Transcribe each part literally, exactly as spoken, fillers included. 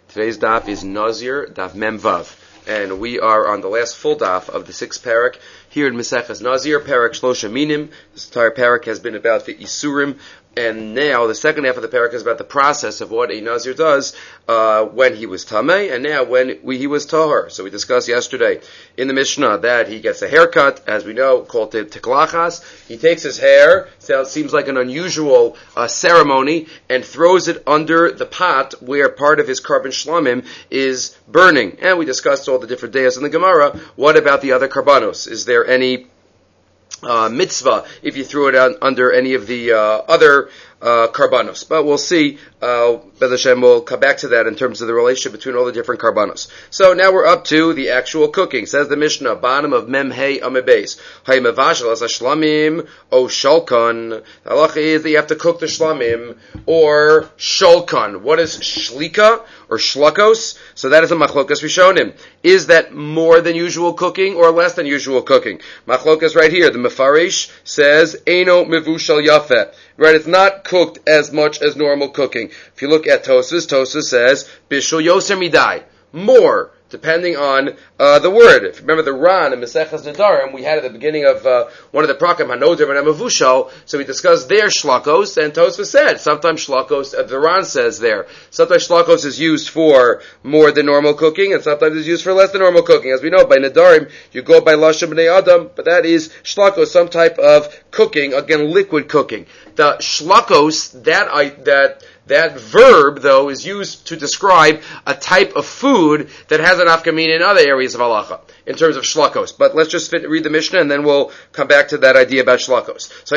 Today's daf is Nazir, daf Mem Vav. And we are on the last full daf of the sixth parak here in Maseches Nazir, parak Shlosha Minim. This entire parak has been about the Isurim, and now the second half of the parak is about the process of what a Nazir does uh, when he was Tameh, and now when we, he was Tahor. So we discussed yesterday in the Mishnah that he gets a haircut, as we know, called the Tiklachas. He takes his hair, sounds, seems like an unusual uh, ceremony, and throws it under the pot where part of his carbon shlamim is burning. And we discussed all the different days in the Gemara. What about the other karbanos? Is there any uh, mitzvah if you threw it out under any of the uh, other uh, karbanos? But we'll see. Uh, B'ez Hashem, we'll come back to that in terms of the relationship between all the different karbanos. So now we're up to the actual cooking. Says the Mishnah, bottom of Mem Hey Amebes. Hay mevashel as shlamim o shalkan. The halacha is that you have to cook the shlamim or shalkan. What is shlika or shlakos? So that is a machlokas rishonim. Is that more than usual cooking or less than usual cooking? Machlokas right here. The Mefarish says eino mevushal yafeh. Right, it's not cooked as much as normal cooking. If you look at Tosfos, Tosfos says bishul yoser midai, more, depending on uh, the word. If you remember the Ran in Maseches Nedarim, we had at the beginning of uh, one of the Prakim, Hanoder and Hamavushal, so we discussed their shlakos, and Tosfos said, sometimes shlakos, uh, the Ran says there, sometimes shlakos is used for more than normal cooking, and sometimes it's used for less than normal cooking. As we know, by Nedarim, you go by Lashon B'nei Adam, but that is shlakos, some type of cooking, again, liquid cooking. The shlakos, that I, that, That verb, though, is used to describe a type of food that has an afkamin in other areas of halacha, in terms of shlakos. But let's just fit, read the Mishnah, and then we'll come back to that idea about shlakos. So,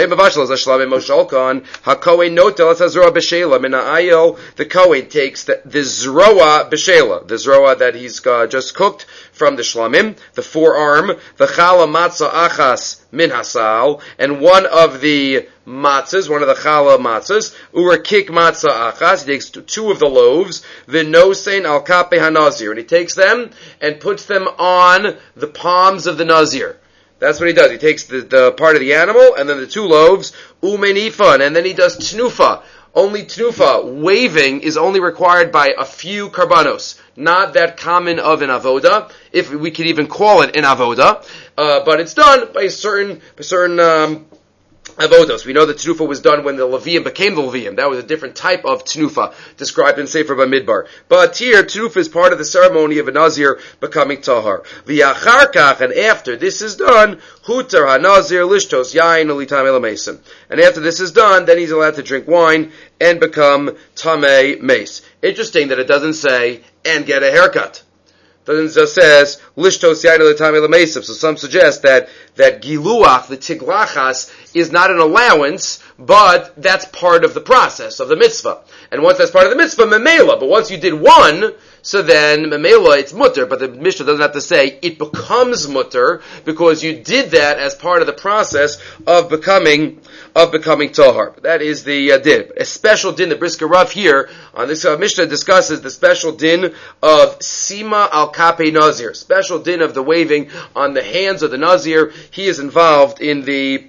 the Kohen takes the, the zroa b'shela, the zroa that he's uh, just cooked from the shlamim, the forearm, the chala matzah achas min hasal, and one of the matzahs, one of the challah matzahs, urakik matzah achas, he takes two of the loaves, v'nosein al kape hanazir, and he takes them and puts them on the palms of the nazir. That's what he does. He takes the, the part of the animal, and then the two loaves, umenifan, and then he does tnufa. Only tnufa, waving, is only required by a few karbanos. Not that common of an avoda, if we could even call it an avoda, uh, but it's done by a certain, by certain, um, avodos. We know that Tnufa was done when the Levium became the Levium. That was a different type of Tnufa described in Sefer Bamidbar. But here, Tnufa is part of the ceremony of a Nazir becoming Tahar. V'yacharkach, and after this is done, Hutar HaNazir Lishtos Yain Ulitam Elamesim. And after this is done, then he's allowed to drink wine and become Tamei Mace. Interesting that it doesn't say, and get a haircut. It just says lishtos yain l'tamei l'meisiv. So some suggest that that giluach, the tiglachas, is not an allowance, but that's part of the process of the mitzvah. And once that's part of the mitzvah, memela. But once you did one, so then memela, it's mutter. But the Mishnah doesn't have to say it becomes mutter because you did that as part of the process of becoming of becoming tahar. That is the uh, din. A special din. The Brisker Rav here on this uh, Mishnah discusses the special din of sima al kape nazir. Special din of the waving on the hands of the nazir. He is involved in the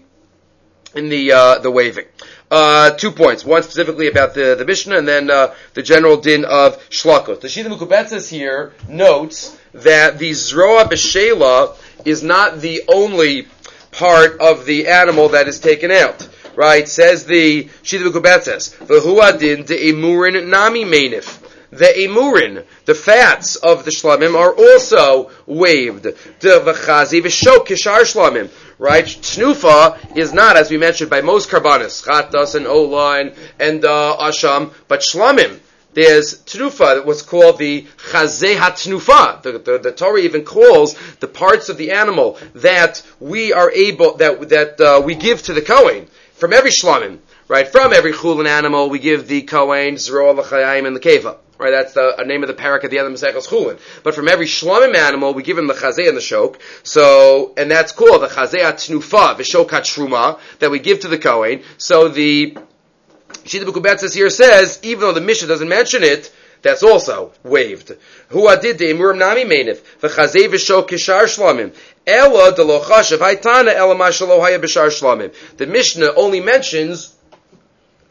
in the uh, the waving. Uh, two points. One specifically about the, the Mishnah, and then uh, the general din of shlakot. The Shita Mukubetzes here notes that the zroa b'shela is not the only part of the animal that is taken out. Right? Says the Shita Mukubetzes, v'hu adin de emurin nami meinif. The emurin, the fats of the shlamim, are also waved. The v'chazi v'shok kishar shlamim. Right? Tnufa is not, as we mentioned, by most karbanis, chatas and ola and, and uh, asham, but shlamim. There's tnufa, what's called the chazeh ha-tnufa. The, the, the Torah even calls the parts of the animal that we are able, that that uh, we give to the Kohen from every shlamim. Right? From every chulin animal, we give the Kohen, zroa, l'chayim, and the keva. Right, that's the uh, name of the parak at the end of Maseches Chulin. But from every shlamim animal, we give him the chazeh and the shok. So, and that's called the chazeh ha-tnufa, v'shok ha-truma, that we give to the Kohen. So the Shita Mukubetzes here says, even though the Mishnah doesn't mention it, that's also waved. Hu adid de emurim nami meinif, v'chazeh v'shok kishar shlamim. Ela de lo chashav haytana ela ma shelo haya b'shar shlamim. The Mishnah only mentions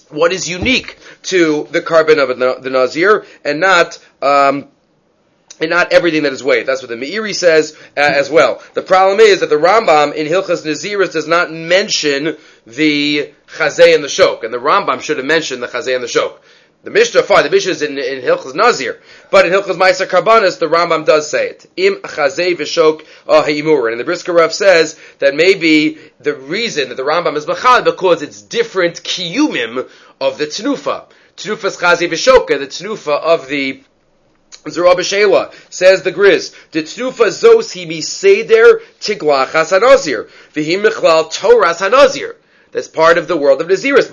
what is unique to the carbon of the Nazir, and not um, and not everything that is weighed. That's what the Meiri says uh, as well. The problem is that the Rambam in Hilchas Naziris does not mention the Chazay and the Shok, and the Rambam should have mentioned the Chazay and the Shok. The Mishnah, fine, the Mishnah is in, in Hilchas Nazir, but in Hilchas Ma'aser Karbanis, the Rambam does say it. Im Chazay v'Shok ha'imur. And the Brisker Rav says that maybe the reason that the Rambam is Machal because it's different kiyumim of the Tnufa. Tnufa's Chazay v'Shoka, the Tnufa of the Zerah B'Shela, says the Griz, the Tnufa zos hi miseder tiglach has-hanazir, v'hi michlal toras hanazir. That's part of the world of Naziris.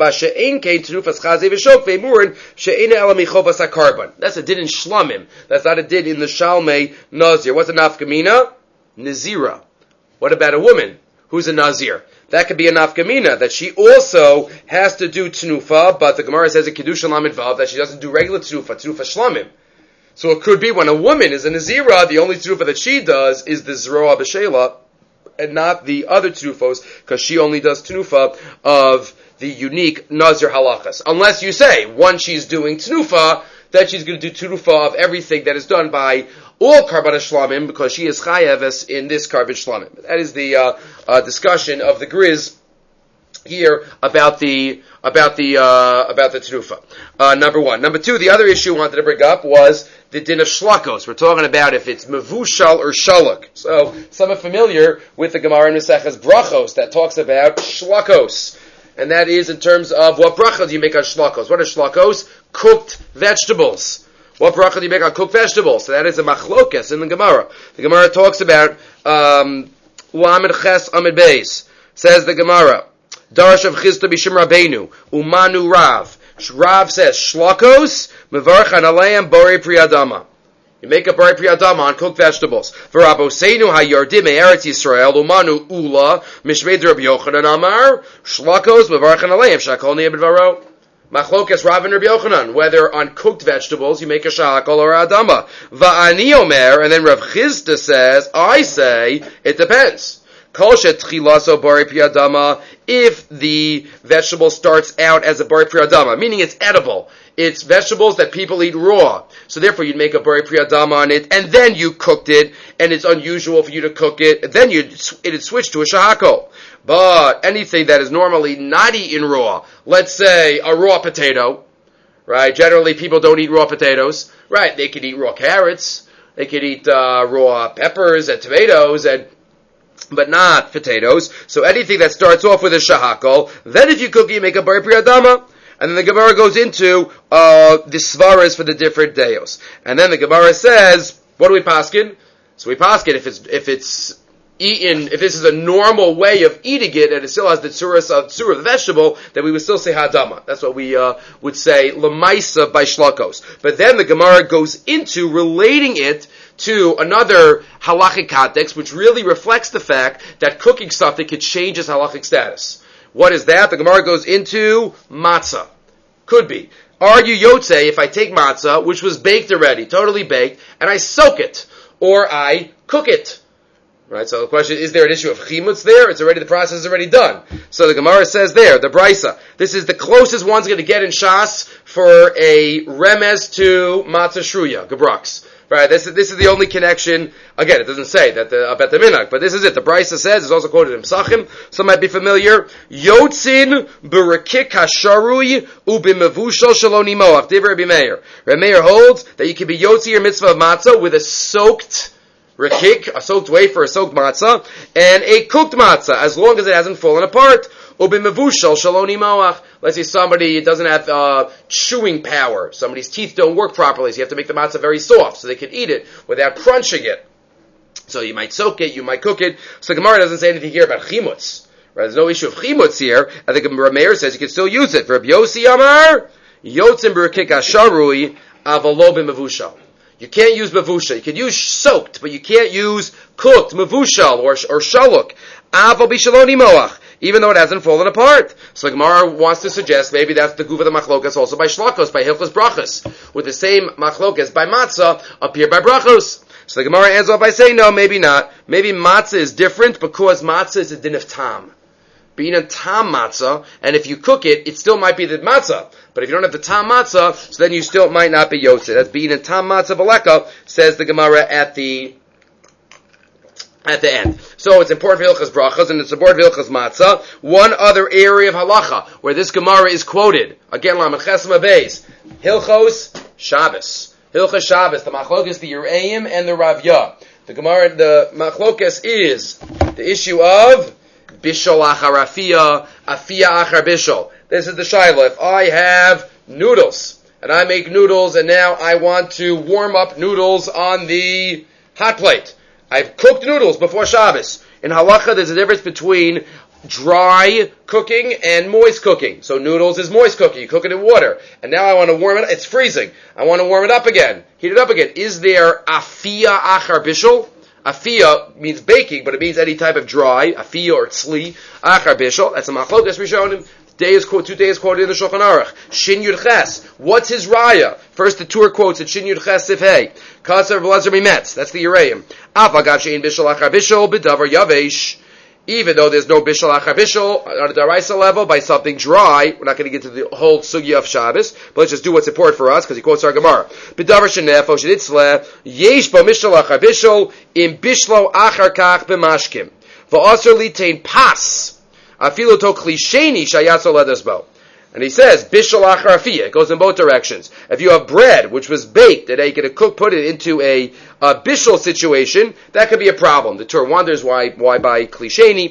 That's a din in Shlamim. That's not a din in the Shalmei Nazir. What's a nafkamina? Nazira. What about a woman who's a Nazir? That could be a nafkamina, that she also has to do Tnufa, but the Gemara says in Kedusha Lamed Vav that she doesn't do regular Tnufa, Tnufa Shlamim. So it could be when a woman is a Nazira, the only Tnufa that she does is the Zeroah B'Shela, and not the other Tnufos, because she only does Tnufa of the unique Nazir halachas. Unless you say, once she's doing Tnufa, that she's going to do Tnufa of everything that is done by all Karban Shlamim, because she is Chayeves in this Karban Shlamim. That is the uh, uh, discussion of the Griz here about the about the uh, about the Tnufa. Uh, number one. Number two, the other issue I wanted to bring up was the din of shlakos. We're talking about if it's mevushal or shaluk. So some are familiar with the Gemara in Maseches Brachos that talks about shlakos, and that is in terms of what bracha do you make on shlakos? What are shlakos? Cooked vegetables. What bracha do you make on cooked vegetables? So that is a machlokes in the Gemara. The Gemara talks about um, Lamed Ches Amid Beis. Says the Gemara, Darash of Chisda Bishim Rabbeinu Umanu Rav. Rav says shlakos mevarchan aleim borei priyadama. You make a borei priyadama on cooked vegetables. V'raboseinu hayardim me'eretz Yisrael umanu ula mishmei Rabbi Yochanan Amar shlakos mevarchan aleim shakol niyeh b'dvaro. Machlokes Rav and Rabbi Yochanan, whether on cooked vegetables you make a shakol or adama. Va'ani omer, and then Rav Chisda says, I say it depends. If the vegetable starts out as a bari priyadama, meaning it's edible, it's vegetables that people eat raw, so therefore you'd make a bari priyadama on it, and then you cooked it, and it's unusual for you to cook it, then you'd, it'd switch to a shahako. But anything that is normally not eaten raw, let's say a raw potato, right? Generally people don't eat raw potatoes, right? They could eat raw carrots, they could eat uh, raw peppers and tomatoes, and but not potatoes. So anything that starts off with a shahakol, then if you cook it, you make a bari priyadama. And then the Gemara goes into uh, the svaras for the different deos. And then the Gemara says, what do we paskin? So we paskin if it's if it's eaten, if this is a normal way of eating it, and it still has the tzuras of tzur of the vegetable, then we would still say hadama. That's what we uh, would say lemaisa by shlakos. But then the Gemara goes into relating it to another halachic context, which really reflects the fact that cooking something could change its halachic status. What is that? The Gemara goes into matzah. Could be. Are you yotze if I take matzah, which was baked already, totally baked, and I soak it, or I cook it? Right, so the question, is there an issue of chimutz there? It's already, the process is already done. So the Gemara says there, the Brisa, this is the closest one's going to get in Shas for a remez to matzah shruya, gebrux. Right, this is, this is the only connection. Again, it doesn't say that the, about the minhag, but this is it. The Brisa says, it's also quoted in Psachim, some might be familiar, Yotzin b'rekik hasharui u'b'mevushal shaloni moach, divrei Rabbi Meir. Rabbi Meir holds that you can be yotzi your mitzvah of matzah with a soaked rekik, a soaked wafer, a soaked matzah, and a cooked matzah, as long as it hasn't fallen apart. U'b'mevushal shaloni moach. Let's say somebody doesn't have uh, chewing power. Somebody's teeth don't work properly, so you have to make the matzah very soft so they can eat it without crunching it. So you might soak it, you might cook it. So the Gemara doesn't say anything here about chimutz. Right? There's no issue of chimutz here. I think Rabbi Meir says you can still use it. Rabbi Yossi Amar, yotzim b'rekik asharui avalo b'mevushal. You can't use mavusha. You can use soaked, but you can't use cooked, mavushal, or, or shaluk. Aval bishaloni moach, even though it hasn't fallen apart. So the Gemara wants to suggest maybe that's the guva the machlokas also by shlakos, by hilchos brachos, with the same machlokas by matzah up here by brachos. So the Gemara ends off by saying no, maybe not. Maybe matzah is different because matzah is a din of tam. Bina tam matzah, and if you cook it, it still might be the matzah. But if you don't have the tam matzah, so then you still might not be yotze. That's bina tam matzah v'leka, says the Gemara at the at the end. So it's important for Hilchas Brachas, and it's important for Hilchas Matzah. One other area of halacha where this Gemara is quoted, again, Lamed Chesma Beis, Hilchos Shabbos. Hilchas Shabbos, the Machlokas, the Yereim, and the Ravya. The Gemara, the Machlokas is the issue of Bishol Achar Afiyah, Afiyah Achar Bishol. This is the Shaila. If I have noodles, and I make noodles, and now I want to warm up noodles on the hot plate. I've cooked noodles before Shabbos. In halacha, there's a difference between dry cooking and moist cooking. So noodles is moist cooking. You cook it in water. And now I want to warm it up. It's freezing. I want to warm it up again. Heat it up again. Is there afiyah achar bishul? Afiyah means baking, but it means any type of dry. Afiyah or tzli. Achar bishul. That's a machlokas rishonim. Day is quote, two days quoted in the Shulchan Aruch. Shin Yud Ches. What's his raya? First, the Tur quotes at Shin Yud Ches Sif Hey. Kasav V'Lazar Mimetz. That's the Yereim. Af agav she'in bishul achar bishul b'davar yavesh. Even though there's no bishul achar bishul on a daraisa level by something dry, we're not going to get to the whole sugya of Shabbos, but let's just do what's important for us because he quotes our Gemara. B'davar shenefo shenitzle yesh bo bishul achar bishul im bishlo achar kach b'mashkim v'asur litain pas. Afilu to klisheni shayatzo ledesbo. And he says, bishul achar afiyah. It goes in both directions. If you have bread, which was baked, and you can cook, put it into a, a bishul situation, that could be a problem. The Torah wonders why, why by klisheni.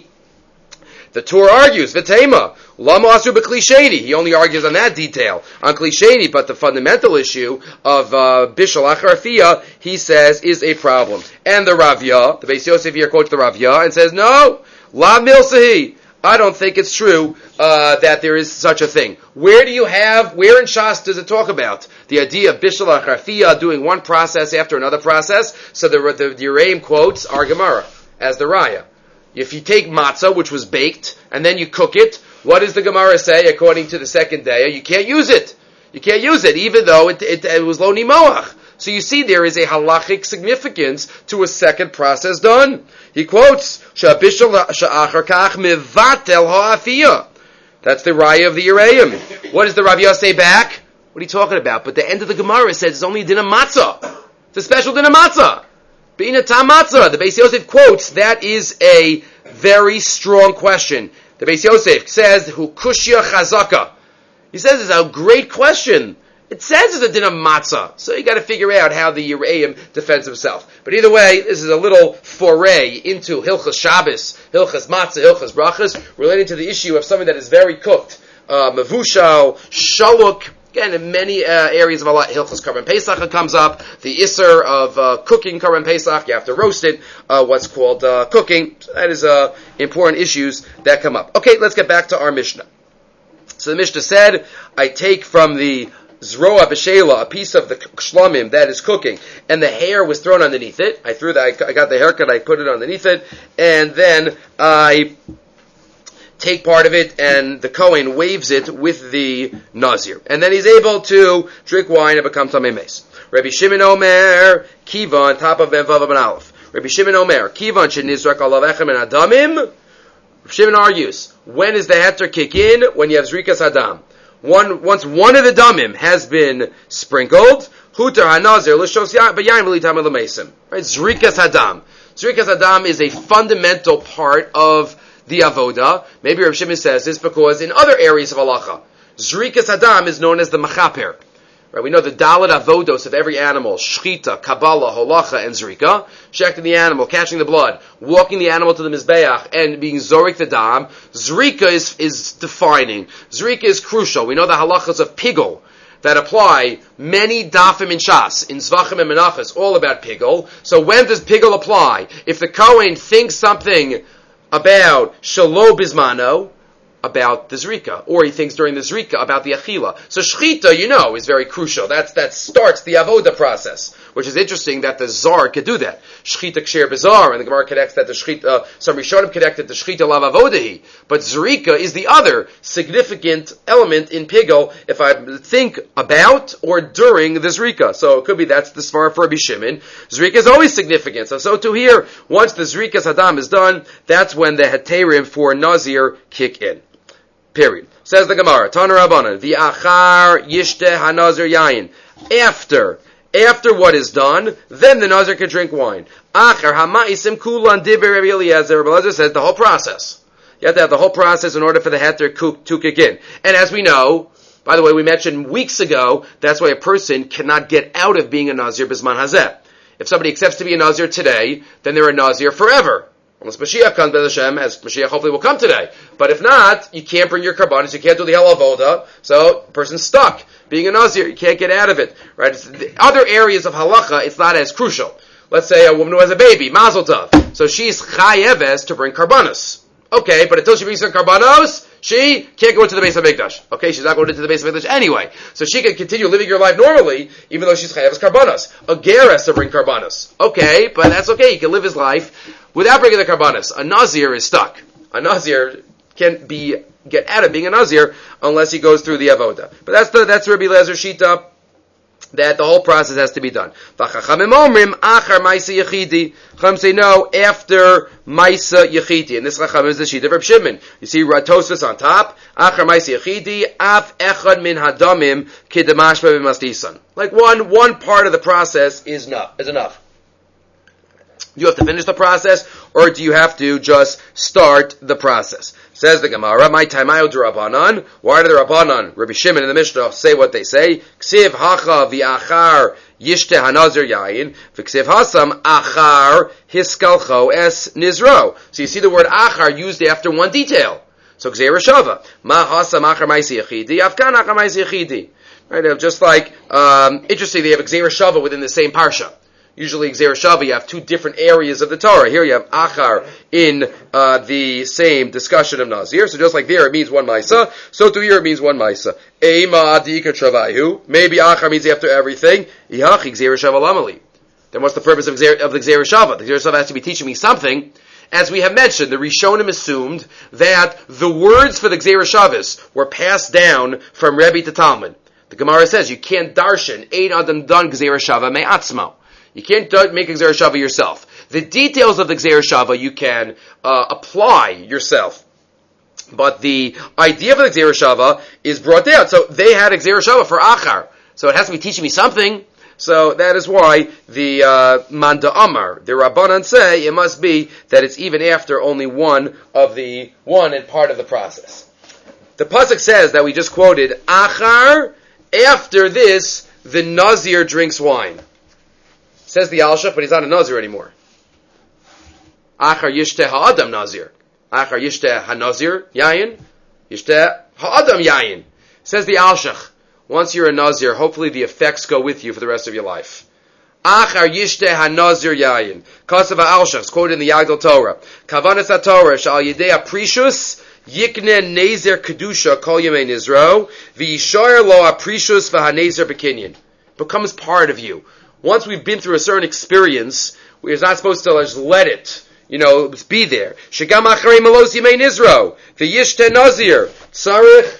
The Torah argues, v'tema, lama asu b'klisheni. He only argues on that detail, on klisheni, but the fundamental issue of uh, bishul achar afiyah, he says, is a problem. And the Ravya, the Beis Yosef here quotes the Ravya, and says, no, la milsahi. I don't think it's true uh, that there is such a thing. Where do you have, where in Shas does it talk about the idea of bishul achar afiyah doing one process after another process? So the, the, the Yereim quotes our Gemara as the Raya. If you take matzah, which was baked, and then you cook it, what does the Gemara say according to the second day? You can't use it. You can't use it, even though it, it, it was lo nimoach. So you see there is a halachic significance to a second process done. He quotes, Sha'bishul sha'achar kach mivatel ha'afiyah. That's the raya of the Yereim. What does the Ravya say back? What are you talking about? But the end of the Gemara says it's only a din of matzah. It's a special din of matzah. Being a tam matzah. The Beis Yosef quotes, that is a very strong question. The Beis Yosef says, Hu kushya chazaka. He says it's a great question. It says it's a din of matzah, so you got to figure out how the Yereim defends himself. But either way, this is a little foray into Hilchas Shabbos, Hilchas Matzah, Hilchas Brachas, related to the issue of something that is very cooked. Uh, Mavushal, Shaluk, again, in many uh, areas of Allah, Hilchas Karban Pesach comes up, the Isser of uh, cooking Karban Pesach, you have to roast it, uh, what's called uh, cooking. So that is uh, important issues that come up. Okay, let's get back to our Mishnah. So the Mishnah said, I take from the Zroa b'sheila, a piece of the shlamim that is cooking, and the hair was thrown underneath it. I threw that, I got the haircut, I put it underneath it, and then I take part of it, and the Kohen waves it with the Nazir. And then he's able to drink wine and become Tamei Meis. Rabbi Shimon Omer, Kiva, on top of Vav and Aleph. Rabbi Shimon Omer, Kiva, Shenizrak alav echem and Adamim. Rabbi Shimon argues, when does the heter kick in? When you have Zrikas Adam. One, once one of the damim has been sprinkled, hutar hanazir l'shos b'yayin v'litam l'meisim. Right, zrikas hadam. Zrikas hadam is a fundamental part of the avoda. Maybe Rav Shimon says this because in other areas of halacha, zrikas hadam is known as the machaper. Right, we know the dalit avodos of every animal: shchita, kabbalah, holacha, and zrika. Checking the animal, catching the blood, walking the animal to the mizbeach, and being zorik the dam. Zrika is is defining. Zrika is crucial. We know the halachas of pigul that apply. Many dafim in shas, in zvachim and menachas, all about pigul. So when does pigul apply? If the Kohen thinks something about shalo bismano, about the Zrika, or he thinks during the Zrika about the Achila. So Shechita, you know, is very crucial. That's, that starts the Avoda process, which is interesting that the Zar could do that. Shechita Ksher Bizar, and the Gemara connects that the Shechita, uh, some Rishonim connected the Shechita Lav Avodahi. But Zrika is the other significant element in Pigel, if I think about or during the Zrika. So it could be that's the Svar for Rabbi Shimon. Zrika is always significant. So, so to here, once the Zrika's Hadam is done, that's when the Heterim for Nazir kick in. Period. Says the Gemara, Tana Rabbanan, the Achar Yishteh HaNazir Yayin. After, after what is done, then the Nazir can drink wine. Achar HaMa'isim Kulan Diber Rabbi Eliezer. Rabbi Eliezer says the whole process. You have to have the whole process in order for the Heter to kick in. And as we know, by the way, we mentioned weeks ago, that's why a person cannot get out of being a Nazir Bisman Hazeh. If somebody accepts to be a Nazir today, then they're a Nazir forever. Unless Mashiach comes, B'ez Hashem, as Mashiach hopefully will come today. But if not, you can't bring your karbanos, you can't do the Hel Avoda, so the person's stuck. Being a Nazir, you can't get out of it. Right? It's the other areas of halacha, it's not as crucial. Let's say a woman who has a baby, Mazel Tov. So she's chayeves to bring karbanos. Okay, but until she brings some karbanos, she can't go into the base of Mikdash. Okay, she's not going into the base of Mikdash anyway. So she can continue living her life normally, even though she's chayeves karbanos. A ger has to bring karbanos. Okay, but that's okay, he can live his life without bringing the karbanos. A Nazir is stuck. A Nazir can't be get out of being a Nazir unless he goes through the avoda. But that's the that's Rabbi Eliezer Shita, that the whole process has to be done. V'chachamim omrim achar ma'isa yechidi. Chacham say no, after ma'isa yechidi. And this chacham is the Shita of Reb Shimon. You see Tosfos on top. Achar ma'isa yechidi af echad min hadamim kidamashba b'mastisan. Like one one part of the process is enough. Is enough. Do you have to finish the process, or do you have to just start the process? Says the Gemara, my taimayo de Rabbanan. Why do the Rabbanan, Rabbi Shimon and the Mishnah, say what they say? Ksiv hacha v'achar yishte hanazir yayin, v'ksiv hasam achar hiskalcho es nizro. So you see the word achar used after one detail. So gzeira shava. Ma hasam achar ma'isi yechidi, afkan achar ma'isi yechidi. Right, just like, um, interesting, they have gzeira shava within the same parsha. Usually, Gzeira Shava, you have two different areas of the Torah. Here you have Achar in uh, the same discussion of Nazir. So just like there it means one Maisa, so to here it means one Maisa. Eima Adika Travaihu. Maybe Achar means after everything. Ihachi Gzeira Shava Lamali. Then what's the purpose of, Gzeira, of the Gzeira Shava? The Gzeira Shava has to be teaching me something. As we have mentioned, the Rishonim assumed that the words for the Gzeira Shavas were passed down from Rebbe to Talmud. The Gemara says you can't darshan Ein Adam Dan Gzeira Shava Me'atzmo. You can't make a Gzeira Shava yourself. The details of the Gzeira Shava you can uh, apply yourself. But the idea of the Gzeira Shava is brought down. So they had a Gzeira Shava for Achar. So it has to be teaching me something. So that is why the uh, Manda Amar, the Rabbanan say, it must be that it's even after only one of the, one and part of the process. The Pasuk says that we just quoted, Achar, after this, the Nazir drinks wine. Says the Alshach, but he's not a Nazir anymore. Achar yishteh ha'adam Nazir. Achar yishteh ha'nazir yayin. Yishteh ha'adam yayin. Says the Alshach, once you're a Nazir, hopefully the effects go with you for the rest of your life. Achar yishteh ha'nazir yayin. Kasav ha'Alshach, it's quoted in the Yagdal Torah. Kavanas ha'Torah, shal yidei aprishus, yikne nezer kedusha kol yemei nizro, v'yishar lo aprishus v'ha'nezer bekinyan. Becomes part of you. Once we've been through a certain experience, we're not supposed to just let it, you know, be there. Shegam acharei malos yimei nizro, v'yishte nazir, tzarich,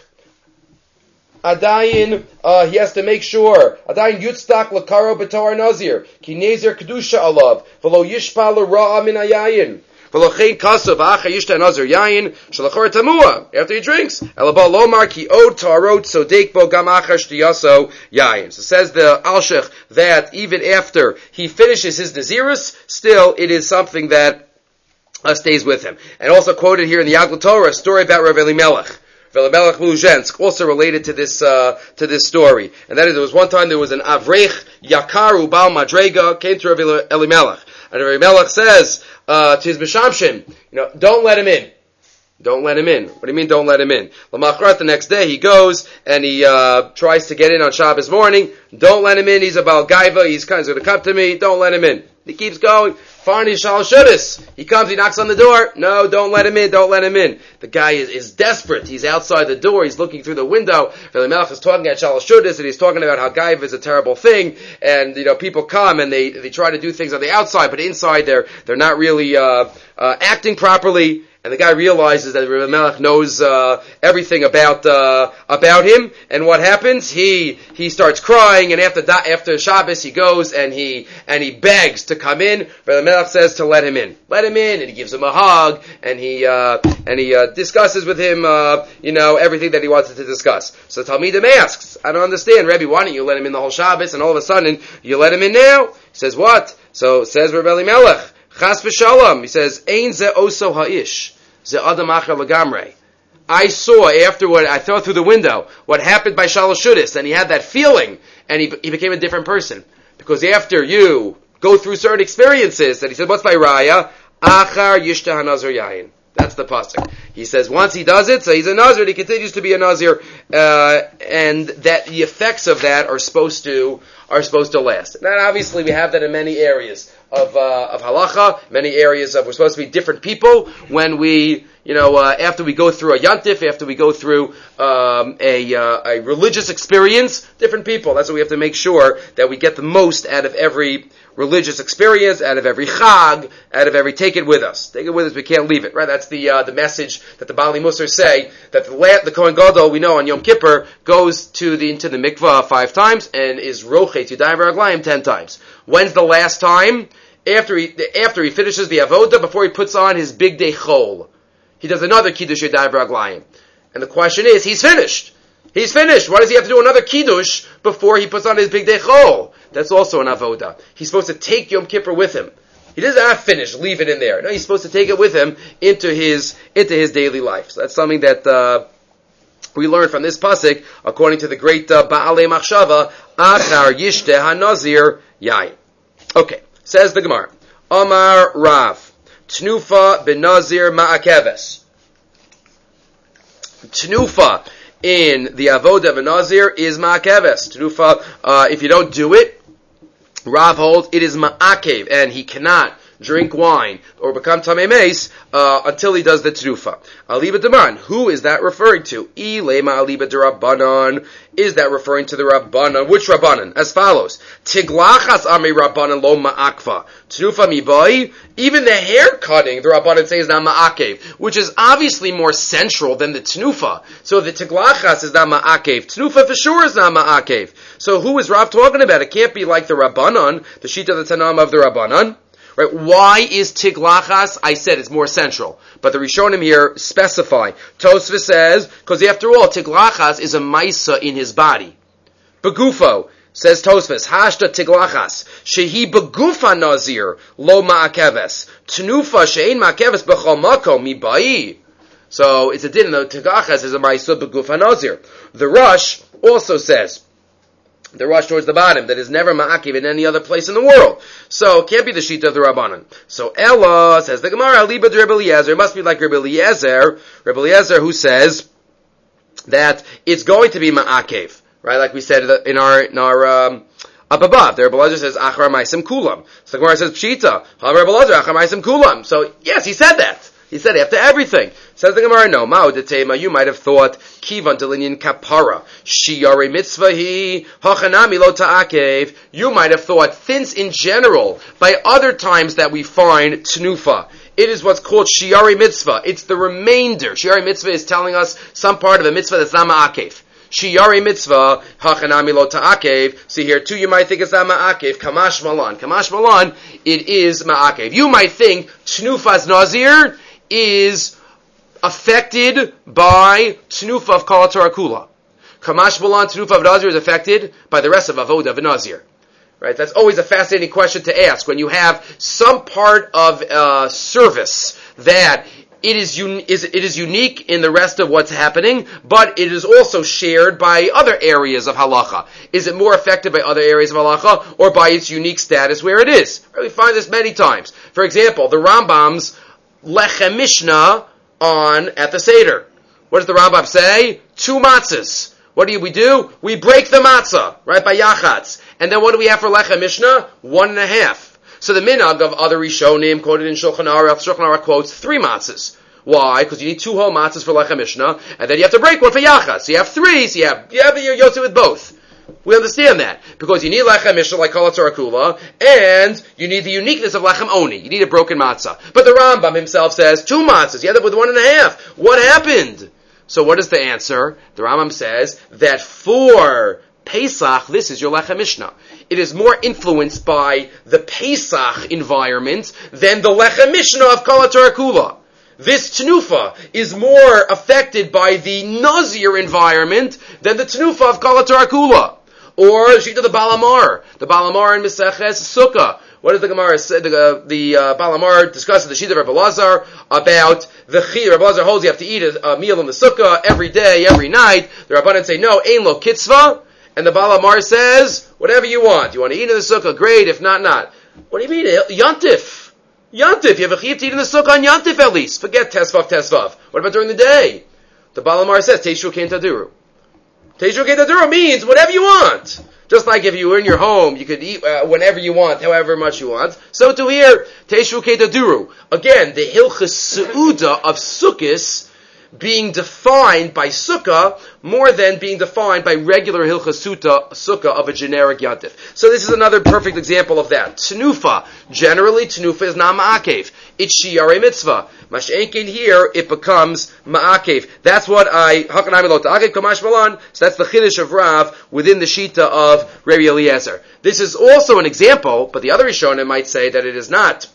adayin, uh, he has to make sure, adayin yutztak lakaro b'tor nazir, ki nezer kedusha alav, v'lo yishpa l'ra'a min hayayin. After he drinks, Elabah lomar ki od tarot sodek bo gam achar shtiyaso yayin. So says the Alshach that even after he finishes his Nazirus, still it is something that uh, stays with him. And also quoted here in the Yagdal Torah, a story about Rav Elimelech. Rav Elimelech Luzhensk, also related to this uh, to this story. And that is, there was one time there was an Avrech Yakaru Baal Madrega came to Rav Elimelech. And Rav Elimelech says uh, to his Mishamshim, you know, don't let him in. Don't let him in. What do you mean, don't let him in? Lamachrat, the next day, he goes and he uh, tries to get in on Shabbos morning. Don't let him in. He's a Baal Gaiva. He's kind of going to come to me. Don't let him in. He keeps going. Finally, Shalashudis. He comes, he knocks on the door. No, don't let him in, don't let him in. The guy is, is desperate. He's outside the door. He's looking through the window. The Melech is talking at Shalashudis, and he's talking about how Gaiva is a terrible thing. And, you know, people come and they, they try to do things on the outside, but inside they're, they're not really, uh, uh, acting properly. And the guy realizes that Rebbe Melech knows uh, everything about uh, about him. And what happens? He he starts crying, and after da- after Shabbos he goes and he and he begs to come in. Rebbe Melech says to let him in, let him in, and he gives him a hug, and he uh, and he uh, discusses with him, uh, you know, everything that he wanted to discuss. So Talmidim asks, I don't understand, Rebbe, why don't you let him in the whole Shabbos, and all of a sudden you let him in now? He says what? So says Rebbe Melech, Chas v'shalom. He says, Ein ze oso ha'ish. I saw after what I saw through the window what happened by Shalashudis, and he had that feeling, and he he became a different person. Because after you go through certain experiences, and he said, what's my raya? Achar yishtah hanazir yayin. That's the pasuk. He says once he does it, so he's a nazir, he continues to be a nazir, uh, and that the effects of that are supposed to are supposed to last. Now, obviously, we have that in many areas of uh, of halacha, many areas of we're supposed to be different people when we, you know, uh, after we go through a yantif, after we go through um, a uh, a religious experience, different people. That's what we have to make sure that we get the most out of every religious experience, out of every chag, out of every, take it with us. Take it with us, we can't leave it, right? That's the uh, the message that the Bali Musar say, that the, la- the Kohen Gadol, we know on Yom Kippur, goes to the into the mikvah five times, and is roche to Yadayim Raglayim ten times. When's the last time? After he, after he finishes the avoda, before he puts on his big day chol. He does another kiddush Yadayim Raglayim. And the question is, he's finished. He's finished. Why does he have to do another kiddush before he puts on his big day chol? That's also an avoda. He's supposed to take Yom Kippur with him. He doesn't have finish, leave it in there. No, he's supposed to take it with him into his into his daily life. So that's something that uh, we learn from this pasuk, according to the great uh, Baalei Machshava, Achar Yishteh HaNazir Yayin. Okay, says the Gemara, Amar Rav, Tnufa Benazir Ma'akeves. Tnufa in the avoda of a nazir is ma'akeves. Tnufa, uh, if you don't do it, Rav holds it is ma'akev, and he cannot drink wine or become tamei meis uh, until he does the tnufa. Aliba deman, who is that referring to? Ilema aliba de rabbanon. Is that referring to the rabbanon? Which rabbanon? As follows: Tiglachas ame rabbanon lo ma'akva. Tnufa mibai. Even the hair cutting, the rabbanon say is not ma'akev, which is obviously more central than the tnufa. So the tiglachas is not ma'akev. Tnufa for sure is not ma'akev. So who is Rav talking about? It can't be like the rabbanon, the sheet of the Tanam of the rabbanon. Right? Why is tiglachas? I said it's more central, but the Rishonim here specify. Tosfos says because after all, tiglachas is a maisa in his body. Begufo says Tosfos, hashta tiglachas shehi begufa nazir lo ma'akeves tnufa shein ma'akeves b'chol makom mibai. So it's a din. The tiglachas is a maisa begufa nazir. The Rush also says. The rush towards the bottom, that is never ma'akiv in any other place in the world. So, it can't be the sheet of the Rabbanan. So, Ella, says the Gemara, Aliba de Rebbe Eliezer, it must be like Rebbe Eliezer, Rebbe Eliezer who says that it's going to be ma'akiv, right? Like we said in our, in our, um, up above. The Rebbe Eliezer says, Achar Maisim Kulam. So, the Gemara says, Pshita, Rebbe Eliezer, Achar Maisim Kulam. So, yes, he said that. He said after everything. Says the Gemara, no, Mao detema, you might have thought, Kivan delinyan kapara, Shiyare mitzvahi, Hachanami lo ta'akev. You might have thought, since in general, by other times that we find Tnufa, it is what's called Shiyare mitzvah. It's the remainder. Shiyare mitzvah is telling us some part of a mitzvah that's not ma'akev. Shiyare mitzvah, hachanami lo ta'akev. See here too, you might think it's not ma'akev. Kamash malan. Kamash malan, it is ma'akev. You might think Tnufa's nazir is affected by Tnufa of Kol HaTorah Kula. Kamash malan, Tnufa of nazir is affected by the rest of avoda of a nazir. Right? That's always a fascinating question to ask when you have some part of uh, service that It is, un- is it is unique in the rest of what's happening, but it is also shared by other areas of halacha. Is it more affected by other areas of halacha, or by its unique status where it is? We find this many times. For example, the Rambam's Lechem Mishnah on at the Seder. What does the Rambam say? Two matzahs. What do we do? We break the matzah, right, by yachatz. And then what do we have for Lechem Mishnah? One and a half. So the minhag of other Rishonim quoted in Shulchan Aruch, Shulchan Aruch quotes three matzahs. Why? Because you need two whole matzahs for Lechem Mishnah, and then you have to break one for Yachas. So you have three, so you have, you have your Yotze with both. We understand that. Because you need Lechem Mishnah like Kol HaTorah Kula, and you need the uniqueness of Lechem Oni. You need a broken matzah. But the Rambam himself says two matzahs. You end up with one and a half. What happened? So what is the answer? The Rambam says that for Pesach, this is your Lechem Mishnah. It is more influenced by the Pesach environment than the Lechem Mishnah of Kol HaTorah Kula. This Tnufa is more affected by the Nazir environment than the Tnufa of Kol HaTorah Kula. Or Shita the Balamar. The Balamar in Meseches Sukkah. What does the Gemara say? The, uh, the uh, Balamar discusses the Shita of Rebbe Lazar about the Chi. Rebbe Lazar holds you have to eat a, a meal in the Sukkah every day, every night. The Rabbanan say, no, Ein Lo Kitzvah. And the Balamar says, whatever you want. You want to eat in the Sukkah, great. If not, not. What do you mean? Yantif. Yantif, you have a chiyuv to eat in the sukkah on Yantif at least. Forget Tesvav, Tesvav. What about during the day? The Balamar says, Teishu Kein Taduru. Teishu Kein Taduru means whatever you want. Just like if you were in your home, you could eat uh, whenever you want, however much you want. So to here, Teishu Kein Taduru. Again, the Hilchas Seuda of Sukkos being defined by Sukkah more than being defined by regular Hilchas Sukkah of a generic Yantif. So this is another perfect example of that. Tnufa. Generally, Tnufa is not Ma'akev. It's Shiyarei Mitzvah. Mash'enkin here, it becomes Ma'akev. That's what I, Hakanai Melot Ta'akev Kamash Malan. So that's the Chiddush of Rav within the Shita of Rabbi Eliezer. This is also an example, but the other Rishonim might say that it is not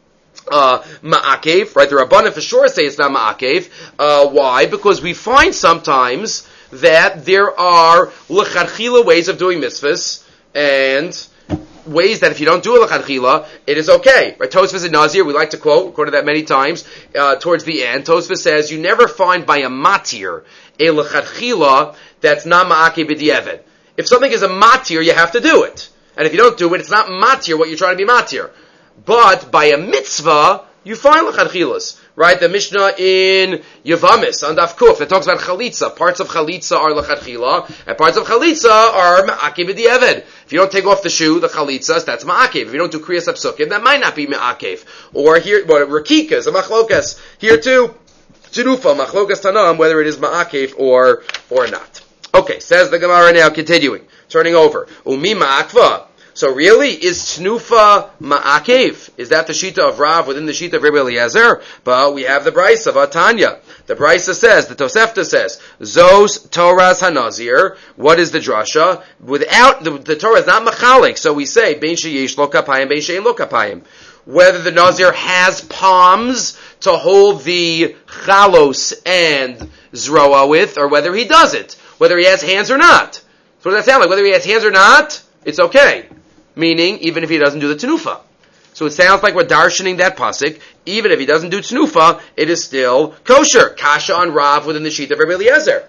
Uh, ma'akev, right? The Rabbanan for sure say it's not ma'akev. Uh, why? Because we find sometimes that there are l'chadchila ways of doing mitzvahs, and ways that if you don't do a l'chadchila, it is okay. Right? Tosfos in Nazir, we like to quote, quoted that many times, uh, towards the end. Tosfos says, you never find by a matir a l'chadchila that's not ma'akev b'di'evet. If something is a matir, you have to do it. And if you don't do it, it's not matir what you're trying to be matir. But by a mitzvah, you find l'chadchilas, right? The Mishnah in Yavamis on Daf Kuf that talks about chalitza. Parts of chalitza are l'chadchila, and parts of chalitza are ma'akev b'di'evet. If you don't take off the shoe, the chalitzas, that's ma'akev. If you don't do kriyas apsukim, that might not be ma'akev. Or here, well, rakikas, a machlokas. Here too, tnufa, machlokas tanam, whether it is ma'akev or or not. Okay, says the Gemara now, continuing, turning over. Umi ma'akva. So really, is Tnufa Ma'akev? Is that the Shita of Rav within the Shita of Rabbi Eliezer? But we have the Brisa of Atanya. The Brisa says, the Tosefta says, Zos Torah's Hanazir. What is the drasha? Without, the, the Torah is not Machalik. So we say, Bein Sheyesh Lo Kapayim, Bein She'en Lo Kapayim. Whether the Nazir has palms to hold the Chalos and Zroa with, or whether he doesn't. Whether he has hands or not. So what does that sound like? Whether he has hands or not, it's okay. Meaning, even if he doesn't do the Tnufa. So it sounds like we're darshaning that pasuk. Even if he doesn't do Tnufa, it is still kosher. Kasha on Rav within the sheet of Rabbi Eliezer.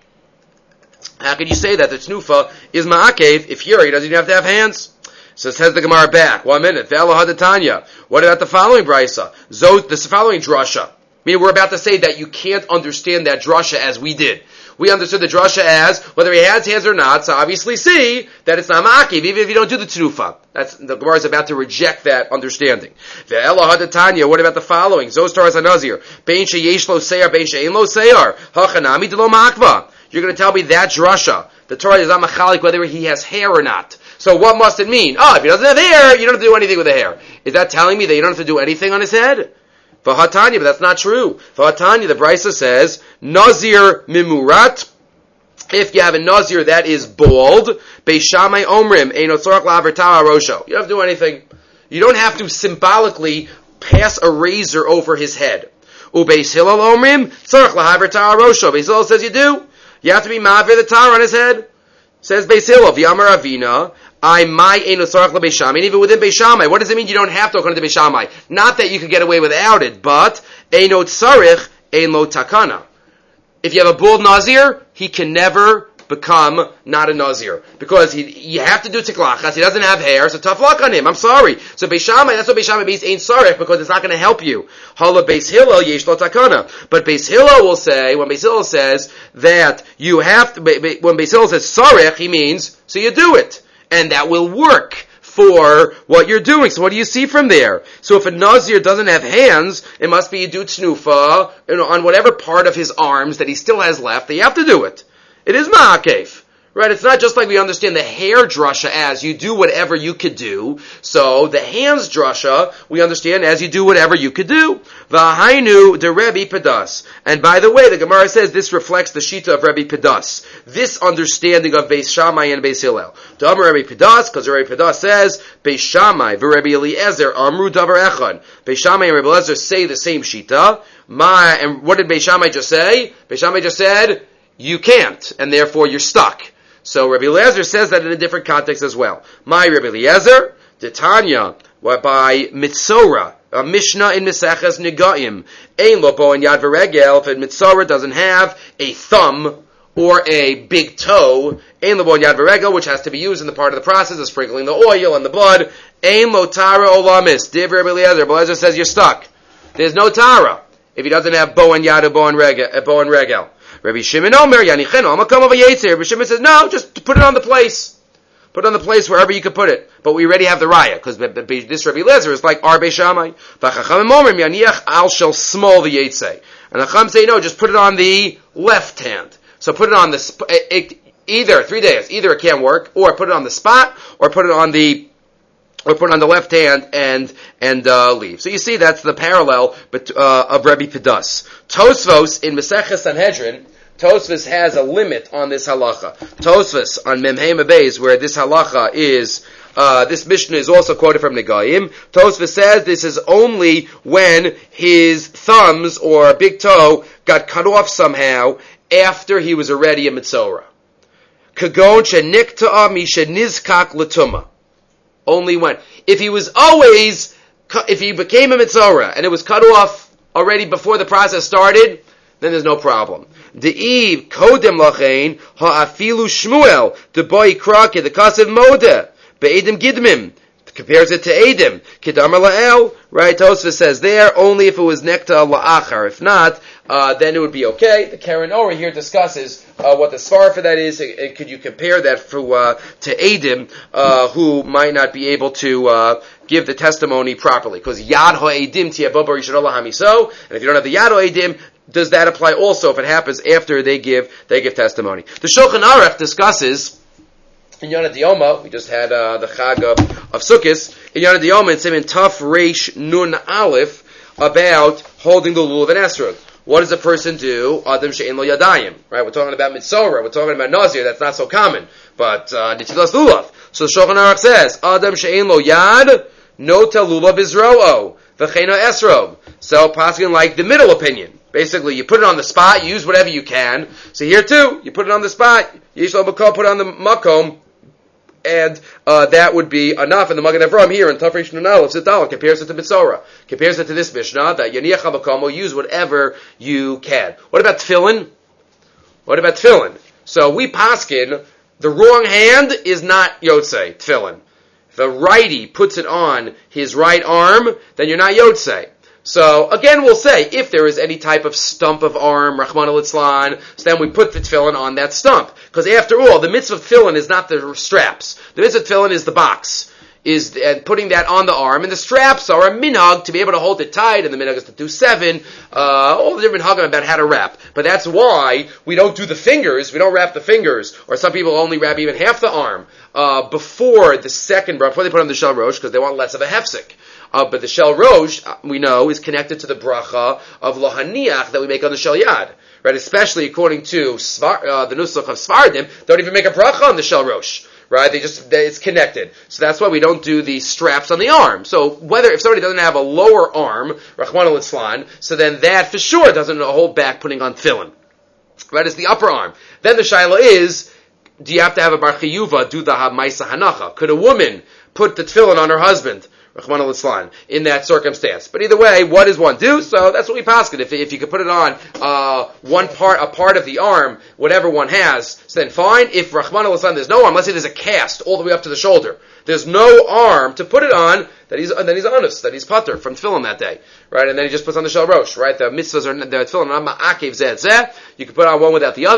How can you say that the Tnufa is Ma'akev if here he doesn't even have to have hands? So it says the Gemara back. One minute. Ve'ela hadatanya. What about the following brisa? Zot, this following drasha. Meaning we're about to say that you can't understand that drasha as we did. We understood the drasha as whether he has hands or not, so obviously see that it's not ma'akev, even if you don't do the tnufa. That's, the Gemara is about to reject that understanding. Ve'ela hadatanya, what about the following? Zos Torah's Hanazir. Bein sheyesh lo seyar, bein she'en lo seyar. Hachanami de lo ma'akva. You're going to tell me that drasha. The Torah is not machalik whether he has hair or not. So what must it mean? Oh, if he doesn't have hair, you don't have to do anything with the hair. Is that telling me that you don't have to do anything on his head? V'hatanya, but that's not true. V'hatanya, the Brisa says, Nazir mimurat. If you have a Nazir that is bald, Beishamai omrim, eino tzorach la'aver tara rosho. You don't have to do anything. You don't have to symbolically pass a razor over his head. Ubeis Hillel omrim, tzorach la'aver tara rosho. Beis Hillel says you do. You have to be ma'avir the tar on his head. Says Beis Hillel, v'yamar Avina, I my eino tzorach la Beis Shammai. And even within Beis Shammai, what does it mean you don't have to according to Beis Shammai? Not that you could get away without it, but eino tzarich, eino takana. If you have a bald Nazir, he can never become not a Nazir. Because he, you have to do tiklachas, he doesn't have hair, so tough luck on him, I'm sorry. So Beis Shammai, that's what Beis Shammai means, ain't sarich, because it's not going to help you. Hala Beis Hillel, yesh lo takana. But Beis Hillel will say, when Beis Hillel says that you have to, when Beis Hillel says sarich, he means, so you do it. And that will work for what you're doing. So what do you see from there? So if a Nazir doesn't have hands, it must be you do tnufa, you know, on whatever part of his arms that he still has left, that you have to do it. It is ma'akev. Right, it's not just like we understand the hair drasha as you do whatever you could do. So the hands drasha we understand as you do whatever you could do. V'hainu de Rebbe Pedas. And by the way, the Gemara says this reflects the shita of Rebbe Pedas. This understanding of Beis Shammai and Beis Hillel. D'amar Rebbe Pedas, because Rebbe Pedas says Beis Shammai v'Rebbe Eliezer amru davar echad. Beis Shammai and Rebbe Eliezer say the same shita. Ma, and what did Beis Shammai just say? Beis Shammai just said you can't, and therefore you're stuck. So Rabbi Eliezer says that in a different context as well. My Rabbi Eliezer, Titania, by Mitzora, a Mishnah in Meseches Negaim, Ein lo bo en yad v'regel, if a Mitzora doesn't have a thumb or a big toe, Ein lo bo en yad v'regel, which has to be used in the part of the process of sprinkling the oil and the blood, Ein lo tara olamis, Div Rabbi Eliezer, Rabbi Eliezer says you're stuck. There's no tara if he doesn't have bo en yad or bo en regel. Bo en regel. Rabbi Shimon Omer, Yanichenu, Amakom of a Yetzer. Rabbi Shimon says, no, just put it on the place. Put it on the place wherever you can put it. But we already have the raya, because this Rabbi Eliezer is like Arbe Shammai. V'chachamim Omer, Yaniach al shel small the Yetzer. And the Chacham say, no, just put it on the left hand. So put it on the, sp- it, either, three days, either it can't work, or put it on the spot, or put it on the or put it on the left hand and and uh, leave. So you see, that's the parallel but, uh, of Rebbe Pedas. Tosfos in Maseches Sanhedrin, Tosfos has a limit on this halacha. Tosfos on Memhei Beis, where this halacha is, uh, this Mishnah is also quoted from Negaim. Tosfos says this is only when his thumbs or big toe got cut off somehow after he was already a Mitzora. Kagon shenikta'a misha nizkak l'tumah. Only when. If he was always, if he became a Mitzora and it was cut off already before the process started, then there's no problem. De'iv kodem lachein ha'afilu Shmuel de'boi krake the kasev moda be'edim gidmim. Compares it to Edim. Kedamar la'el, right? Tosfos says there, only if it was nekta la'achar. If not, uh, then it would be okay. The Karen Ora here discusses uh, what the svar for that is, and could you compare that for, uh, to Edim, uh, who might not be able to uh, give the testimony properly. Because Yad ha'edim tiyabobar yisharolah hamiso, and if you don't have the Yad ha'edim, does that apply also if it happens after they give they give testimony? The Shulchan Aruch discusses in Yonah Dioma, we just had uh, the Chag of, of Sukkos, in Yonah Dioma, it's in Taf Reish Nun Aleph, about holding the lulav and esrog. What does a person do? Adam she'en lo yadayim. Right? We're talking about Mitzora, we're talking about Nazir, that's not so common. But, uh, Nitilas lulav. So the Shulchan Aruch says, Adam she'en lo yad, nota lulav izro'o, v'cheina esrog. So, passing like the middle opinion. Basically, you put it on the spot, you use whatever you can. So here too, you put it on the spot, Yishlo B'kol, put it on the makom, and uh, that would be enough. In the Magen Avraham here in Tafresh Nun Aleph Zedal compares it to Mitzora, compares it to this Mishnah that Yaniach HaMakom will use whatever you can. What about Tefillin? What about Tefillin? So we paskin, the wrong hand is not Yotzei Tefillin. If the righty puts it on his right arm, then you're not Yotzei. So, again, we'll say, if there is any type of stump of arm, Rahman al-Itzlan, so then we put the tefillin on that stump. Because after all, the mitzvah of tefillin is not the straps. The mitzvah of tefillin is the box. Is uh, putting that on the arm, and the straps are a minhag to be able to hold it tight, and the minhag is to do seven, uh, all the different hagam about how to wrap. But that's why we don't do the fingers, we don't wrap the fingers, or some people only wrap even half the arm, uh, before the second, before they put on the shel rosh, because they want less of a hefsek. Uh, but the shel rosh, we know, is connected to the bracha of lohaniach that we make on the shel yad. Right? Especially according to Svar, uh, the nusach of Svardim, don't even make a bracha on the shel rosh. Right? They just, they, it's connected. So that's why we don't do the straps on the arm. So whether, if somebody doesn't have a lower arm, Rachmana litzlan, so then that for sure doesn't hold back putting on tefillin. Right? It's the upper arm. Then the shaila is, do you have to have a bar chiyuva, do the ha-maisa hanacha? Could a woman put the tefillin on her husband? Rahman al-Islan, in that circumstance. But either way, what does one do? So that's what we paskin. If if you could put it on uh, one part, a part of the arm, whatever one has, so then fine. If Rahman al-Islan, there's no arm, let's say there's a cast all the way up to the shoulder. There's no arm to put it on, that he's, then he's honest, that he's pater from tefillin that day. Right? And then he just puts on the shel rosh, right? The mitzvahs are, the tefillin are not ma'akev zeh zeh. You can put on one without the other.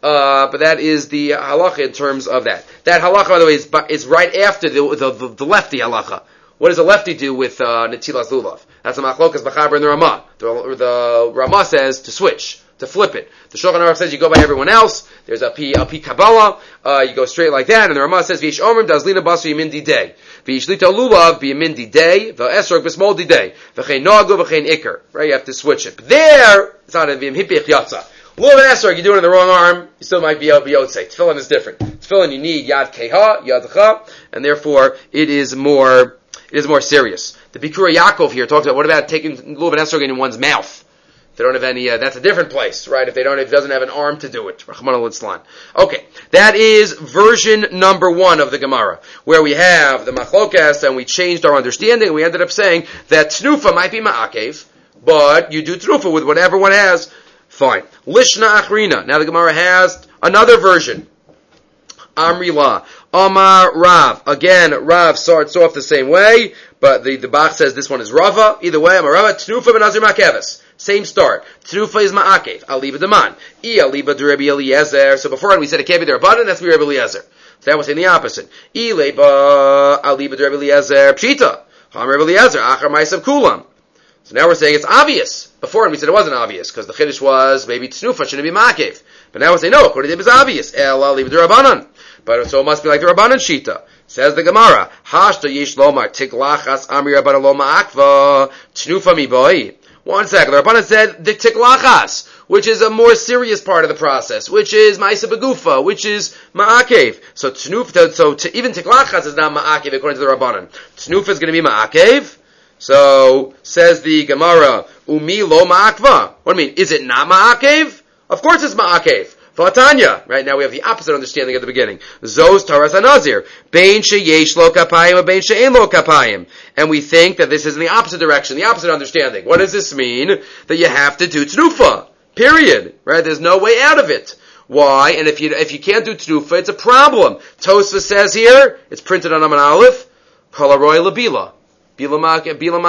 Uh, but that is the halacha in terms of that. That halacha, by the way, is, is right after the, the, the, the lefty halacha. What does a lefty do with uh, netilas lulav? That's a machlokas b'chaber in the Ramah. The, the Ramah says to switch, to flip it. The Shulchan Aruch says you go by everyone else. There's a P, a P Kabbalah. Uh, you go straight like that. And the Ramah says v'yish omrim dazlina basu yimindi day. V'yish lita lulav b'yimindi day. V'esrog b'smoldi day. V'chein nagu v'chein ikar. Right? You have to switch it. But there, it's not a v'yim hipich yatsa. Lulav and esrog, you do it in the wrong arm, you still might be able to be yotzei. Tefillin is different. Tefillin you need yad keha, yadcha, and therefore it is more, it is more serious. The Bikura Yaakov here talks about, what about taking lulav and esrog in one's mouth? If they don't have any, uh, that's a different place, right? If they don't, if it doesn't have an arm to do it. Rahman al-Islan. Okay. That is version number one of the Gemara, where we have the machlokas and we changed our understanding. We ended up saying that tnufa might be ma'akev, but you do tnufa with whatever one has. Fine. Lishna achrina. Now the Gemara has another version. Amri la. Amar Rav. Again, Rav starts off the same way, but the, the Bach says this one is Rava. Either way, Amar Rava. Tnufa ben Nazir Makeves. Same start. Tnufa is ma'akev. Aliba deman. I aliba de Rabbi Eliezer. So before we said it can't be their abundant, that's be Rabbi Eliezer. So that was saying the opposite. I leba aliba de Rabbi Eliezer. Pshita. Ham Rabbi Eliezer. Achar ma'asav kulam. So now we're saying it's obvious. Before we said it wasn't obvious, because the chiddush was maybe tnufa shouldn't be ma'akev. But now we're saying no, according to him it's obvious. El aliba de Rabbanan. But so it must be like the Rabbanan Shita. Says the Gemara, Hashta yesh lomar tiklachas amri Rabbanan lo ma'akva tnufa mi boi. One second, the Rabbanan said the tiklachas, which is a more serious part of the process, which is ma'isa begufa, which is ma'akev. So tnufa, so t- even tiklachas is not ma'akev according to the Rabbanan. Tnufa is going to be ma'akev. So says the Gemara, umi lo ma'akva. What do you mean? Is it not ma'akev? Of course it's ma'akev. Vatanya. Right now we have the opposite understanding at the beginning. Zos taras hanazir. Bein sheyesh lo kapayim or bein she'en lo kapayim. And we think that this is in the opposite direction, the opposite understanding. What does this mean? That you have to do tnufa. Period. Right? There's no way out of it. Why? And if you if you can't do tnufa, it's a problem. Tosfos says here, it's printed on Aman Aleph, kolaroy labila. You have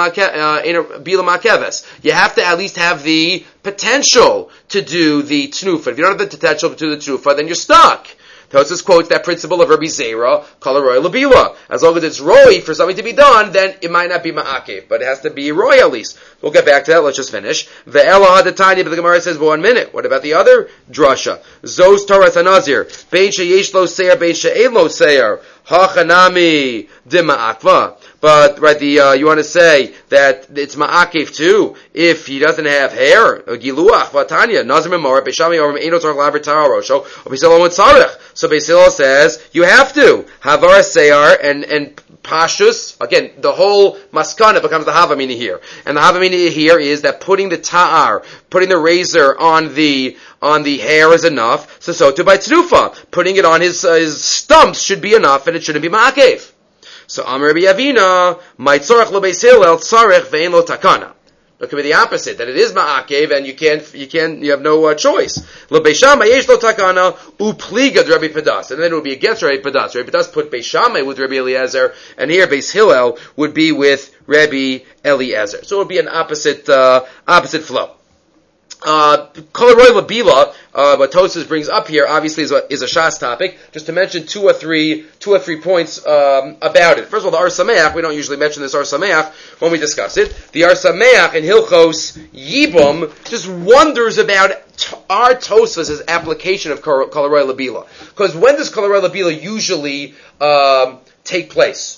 to at least have the potential to do the tnufa. If you don't have the potential to do the tnufa, then you're stuck. Tosfos quotes that principle of Rabbi Zera, kol roy labila. As long as it's roy for something to be done, then it might not be ma'akev, but it has to be roy at least. We'll get back to that. Let's just finish. Ve'ela hadatanya, but the Gemara says, well, one minute. What about the other drasha? Zos taras hanazir, bein sheyesh lo seir, bein she'en lo seir, hachanami de ma'akva. But right, the uh, you want to say that it's ma'akev too if he doesn't have hair. Giluach vatanya nazir memor beishami or eno tzarich laver tararosho or beisilo with tzarich. So Beisilo says you have to havar seyar and and pashus. Again, the whole maskana becomes the havamina here, and the havamina here is that putting the ta'ar, putting the razor on the on the hair is enough. So so too by tnufa, putting it on his uh, his stumps should be enough, and it shouldn't be ma'akev. So Amar Rabbi Avina, my tzorach lo beis Hillel tzarech ve'en lo takana. It could be the opposite, that it is ma'akev and you can't, you can't, you have no uh, choice. Lo beis Shammai yesh lo takana upliga Rabbi Padas, and then it would be against Rabbi Padas. Rabbi Padas put beis Shammai with Rabbi Eliezer, and here beis Hillel would be with Rabbi Eliezer. So it would be an opposite, uh, opposite flow. Uh, Kolaroy Labila, uh, what Tosfos brings up here, obviously is a, is a Shas topic. Just to mention two or three, two or three points, um, about it. First of all, the Ar Sameach, we don't usually mention this Ar Sameach when we discuss it. The Ar Sameach in Hilchos Yibum just wonders about t- our Tosfos' application of Kolaroy Labila. Because when does Kolaroy Labila usually, um, take place?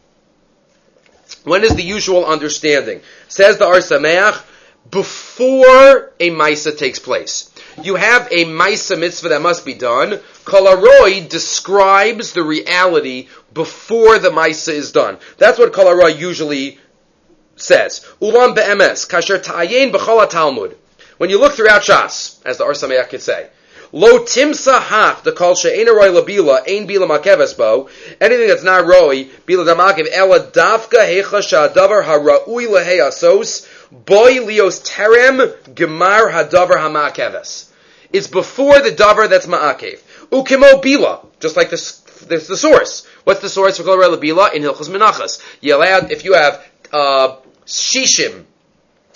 When is the usual understanding? Says the Ar Sameach, before a Maisa takes place. You have a Maisa mitzvah that must be done. Kol Aroi describes the reality before the Maisa is done. That's what Kol Aroi usually says. Ulam be'emes, kasher ta'ayin b'chol Talmud. When you look throughout Shas, as the Ar Sameach could say, Lo timsa hach the kol she'ein roi labila ein bila makeves bo. Anything that's not roi bila damakev ela davka hecha shadavar haraui lehei asos boy lios terem gemar hadavar hamakeves. It's before the davar that's ma'akev. Ukimo bila, just like this. There's the source. What's the source for kol roi labila in Hilchos Menachos? You allowed if you have uh, shishim.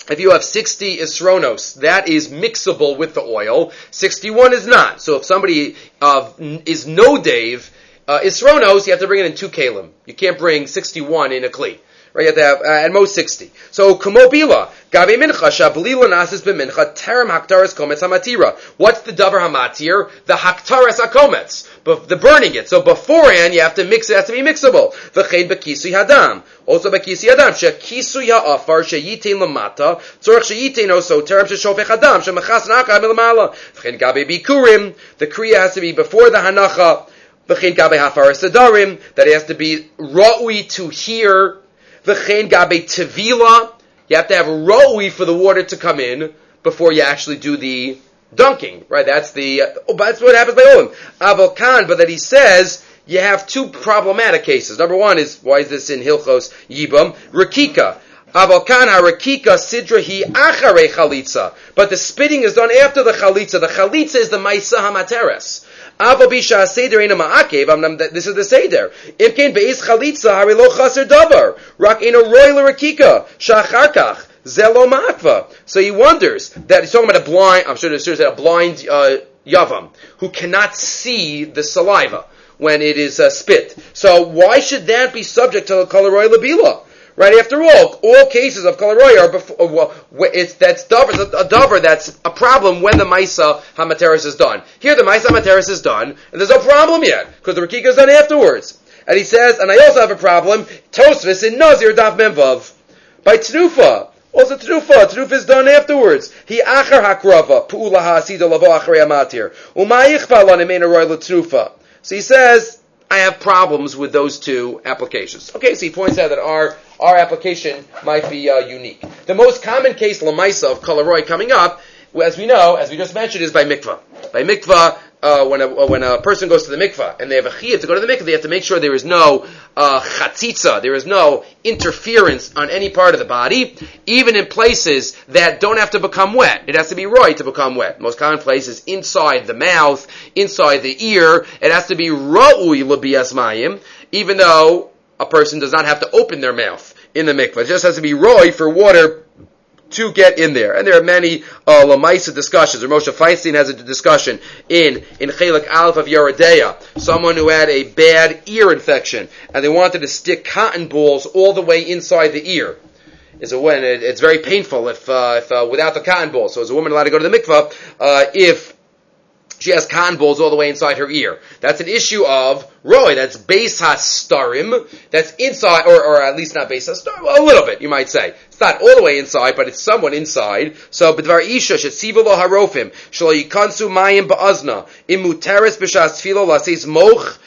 if you have sixty isronos, that is mixable with the oil. sixty-one is not. So if somebody uh, is no dave uh, isronos, you have to bring it in two kalim. You can't bring sixty-one in a kli. Right, you have to have uh, at most sixty. So kumobila gabe mincha shablila nasis b'mincha terem haktaras kometz hamatira. What's the davar hamatir? The haktaras hakometz, but the burning it. So beforehand you have to mix it. It has to be mixable. V'chein b'kisui hadam. Also b'kisui hadam shekisui ha'afar sheyitain lamata tzorach sheyitain also terem sheshofech hadam shemachas nacha milamala. V'chein gabe bikurim. The kriya has to be before the hanacha. V'chein gabe hafaras sadarim. That it has to be ra'ui to hear. V'chein gabe tevila, you have to have roi for the water to come in before you actually do the dunking, right? That's the, uh, oh, that's what happens by Olim. Avokan, but that he says, you have two problematic cases. Number one is, why is this in Hilchos Yibam? Rakika. Avokan ha-rakika sidra hi acharei chalitza. But the spitting is done after the chalitza. The chalitza is the maisa hamateres. Avobisha seder ina ma'akev. This is the seder. Imkein beis chalitza harilo chaser davar. Rak ina roy l'rakika shacharkach zelo ma'akva. So he wonders that he's talking about a blind. I'm sure there's a blind uh, yavam who cannot see the saliva when it is uh, spit. So why should that be subject to kol roy labila? Right, after all, all cases of kalaroy are before, well, it's, that's davar, a davar that's a problem when the Maisa Hamateris is done. Here the Maisa Hamateris is done, and there's no problem yet, because the Rakika is done afterwards. And he says, and I also have a problem, Tosfos in Nazir Daf Memvav. By Tnufa, also Tnufa, Tnufa is done afterwards. He achar hakrava, pu'ula ha'asida lavo acharei amatir. U'mayichpa l'nemein aroy l'Tnufa. So he says, I have problems with those two applications. Okay, so he points out that our our application might be uh, unique. The most common case, lamaisa, of kalaroy coming up, as we know, as we just mentioned, is by mikvah. By mikvah, uh, when a when a person goes to the mikvah and they have a chiyuv to go to the mikvah, they have to make sure there is no uh, chatzitza, there is no interference on any part of the body, even in places that don't have to become wet. It has to be right to become wet. The most common place is inside the mouth, inside the ear. It has to be ra'ui l'biyas mayim, even though a person does not have to open their mouth in the mikvah. It just has to be roy for water to get in there. And there are many uh, Lamaisa discussions. Or Moshe Feinstein has a discussion in in Chelik Aleph of Yeridea. Someone who had a bad ear infection and they wanted to stick cotton balls all the way inside the ear. Is a when it, it's very painful if uh, if uh, without the cotton ball. So is a woman allowed to go to the mikvah uh, if she has cotton balls all the way inside her ear? That's an issue of roy. That's beis hastarim. That's inside, or, or at least not beis hastarim. Well, a little bit, you might say. It's not all the way inside, but it's somewhat inside. So, b'dvar isha shetziva lo harofim shelo yikansu mayim ba'azna imuteres b'shas tefilo lasis moch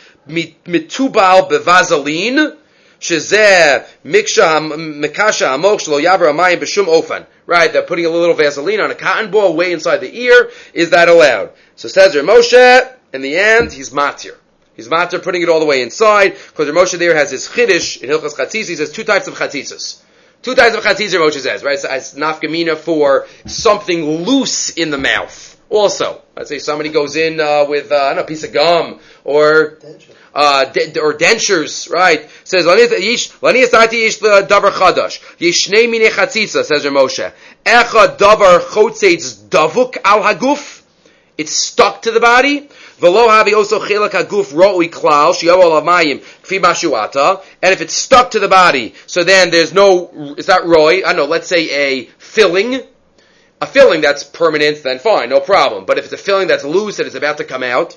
mitubal bevazalin shezeh miksha mikasha amoch shelo yaver amayim b'shum ofan. Right, they're putting a little Vaseline on a cotton ball way inside the ear. Is that allowed? So says Rav Moshe, in the end, he's matir. He's matir, putting it all the way inside, because Rav Moshe there has his chiddush, in Hilchos Chatzis, he says two types of chatzitzas. Two types of chatzitzas, Rav Moshe says, right? It's, it's nafkamina for something loose in the mouth. Also, let's say somebody goes in uh, with, uh, I don't know, a piece of gum, or... Denture. Uh, de- or dentures, right? Says, Lani asati yish davar chadash. Yishnei mine chatzitza, says Rav Moshe. Echa davar chotzeitz davuk al haguf. It's stuck to the body. V'lo havi also chelak haguf ro'ui klal, shiyav al hamayim, kfi mashuata. And if it's stuck to the body, so then there's no, it's not roy, I don't know, let's say a filling. A filling that's permanent, then fine, no problem. But if it's a filling that's loose and it's about to come out,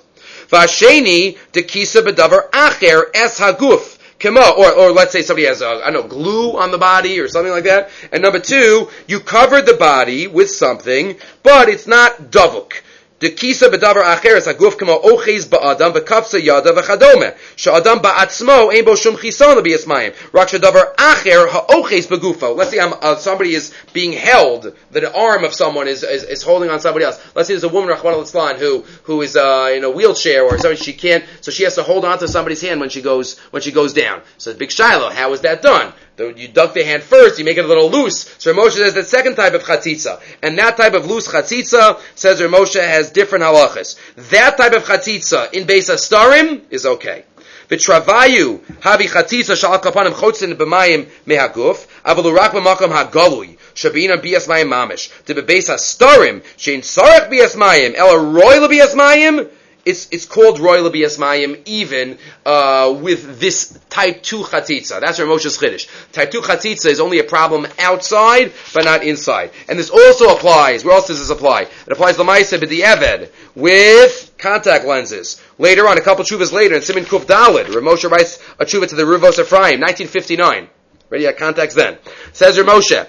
Vasheni de kisa bedavar acher es haguf kemo, or or let's say somebody has a, I don't know, glue on the body or something like that. And number two, you covered the body with something, but it's not davuk. The kisa bedavar acher es haguf kemo oches ba'adam v'kafsa yada v'chadome. Sha'adam ba'atzmo ein bo shum chisan l'biyas mayim. Rak shadavar acher ha'oches begufo. Let's say I'm, uh, somebody is being held, the arm of someone is, is is holding on somebody else. Let's say there's a woman, Rachmana litzlan, who who is uh, in a wheelchair or something. She can't, so she has to hold on to somebody's hand when she goes when she goes down. So big Shiloh, how is that done? You duck the hand first, you make it a little loose. So Rav Moshe says the second type of chatzitza. And that type of loose chatzitza, says Rav Moshe, has different halachas. That type of chatzitza in Beis Hastarim is okay. V'travayu habi chatzitza shal kapanim chotzin b'mayim mehaguf avalu rak b'makom hagalui shabina bias mayim mamish to bebeis hastarim shein sarach bias mayim ela royal bias mayim. It's it's called royal bias mayim even uh, with this type two chatzitza. That's where Moshe's chiddush. Type two chatzitza is only a problem outside, but not inside. And this also applies. Where else does this apply? It applies to Lamaisa b'di'eved with contact lenses. Later on, a couple chuvas later, in Siman Kuf Daled, Rav Moshe writes a chuva to the Ruvos Ephraim, nineteen fifty-nine. Ready? At contacts then. Says Rav Moshe,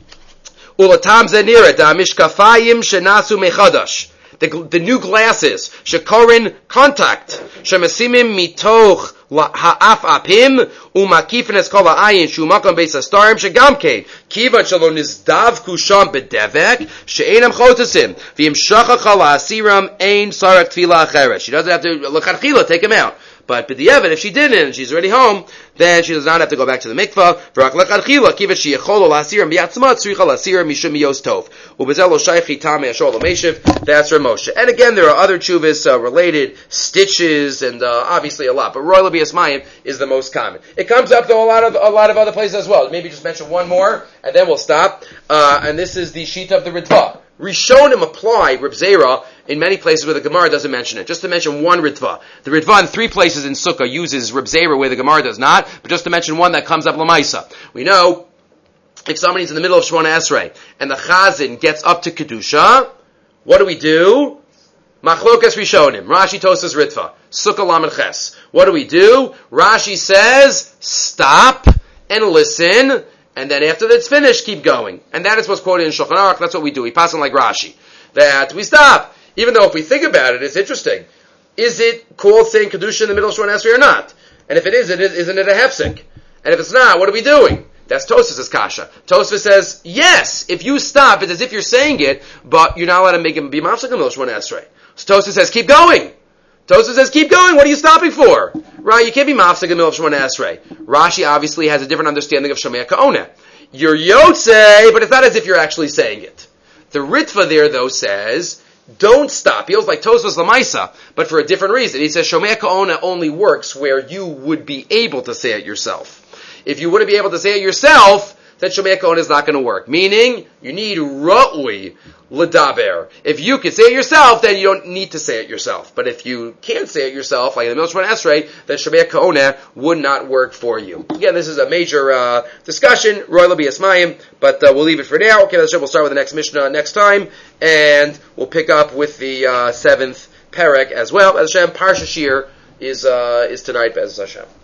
Ulatam zenira da mishkafayim shenasu mechadash. The, the new glasses, shekorin contact, shemasimim mitoch ha'af apim, umakifin es kol ha'ayin, shumakam beis hastarim, shegamkein, kivan shalo nizdav kusham bedevek, she'enam chotasim, v'im shachach ha'asiram ein sarak tefila acheres. She doesn't have to, l'chadchila, take him out. But b'di'evet, if she didn't, and she's already home, then she does not have to go back to the mikvah. V'rak l'chadchila, kiva she'yechol l'asiram b'yatzmat, tzricha l'asiram mishum miyos tov. U'bezel lo shaychi tamei ashol l'meshiv. That's Rav Moshe. And again, there are other chuvas uh, related, stitches, and uh, obviously a lot. But royal bias mayim is the most common. It comes up though a lot of a lot of other places as well. Maybe just mention one more, and then we'll stop. Uh, and this is the sheet of the Ritva. Rishonim apply Reb Zera in many places where the Gemara doesn't mention it. Just to mention one Ritva. The Ritva in three places in Sukkah uses Reb Zera where the Gemara does not, but just to mention one that comes up Lamaisa. We know if somebody's in the middle of Shemona Esrei and the Chazan gets up to Kedusha, what do we do? Machlokas Rishonim. Rashi Tosas Ritva. Sukkah Lamed Ches. What do we do? Rashi says, stop and listen. And then after that's finished, keep going. And that is what's quoted in Shulchan Aruch. That's what we do. We pass on like Rashi. That we stop. Even though if we think about it, it's interesting. Is it called saying Kedusha in the middle of Shemona Esrei or not? And if it is, it is isn't it a hefsek? And if it's not, what are we doing? That's Tosfos' kasha. Tosfos says, yes, if you stop, it's as if you're saying it, but you're not allowed to make him be mafsek in the middle of Shemona Esrei. So Tosfos says, keep going. Tosfos says, keep going. What are you stopping for? Right? You can't be mafsek in the middle of Shemona Esrei. Rashi obviously has a different understanding of Shomea Ka'oneh. You're Yotzei, but it's not as if you're actually saying it. The Ritva there, though, says, don't stop. He feels like Tosfos Lamaisa, but for a different reason. He says Shomea Ka'oneh only works where you would be able to say it yourself. If you wouldn't be able to say it yourself, then Shomea Ka'oneh is not going to work. Meaning, you need Ra'ui L'daber. If you can say it yourself, then you don't need to say it yourself. But if you can't say it yourself, like in the middle of Shemona Esrei, then Shomea Ka'oneh would not work for you. Again, this is a major uh, discussion, Roy Labi Esmayim, but uh, we'll leave it for now. Okay, we'll start with the next Mishnah next time, and we'll pick up with the uh, seventh Perek as well. As Hashem, Parsha Shir is, uh, is tonight, Be'ez Hashem.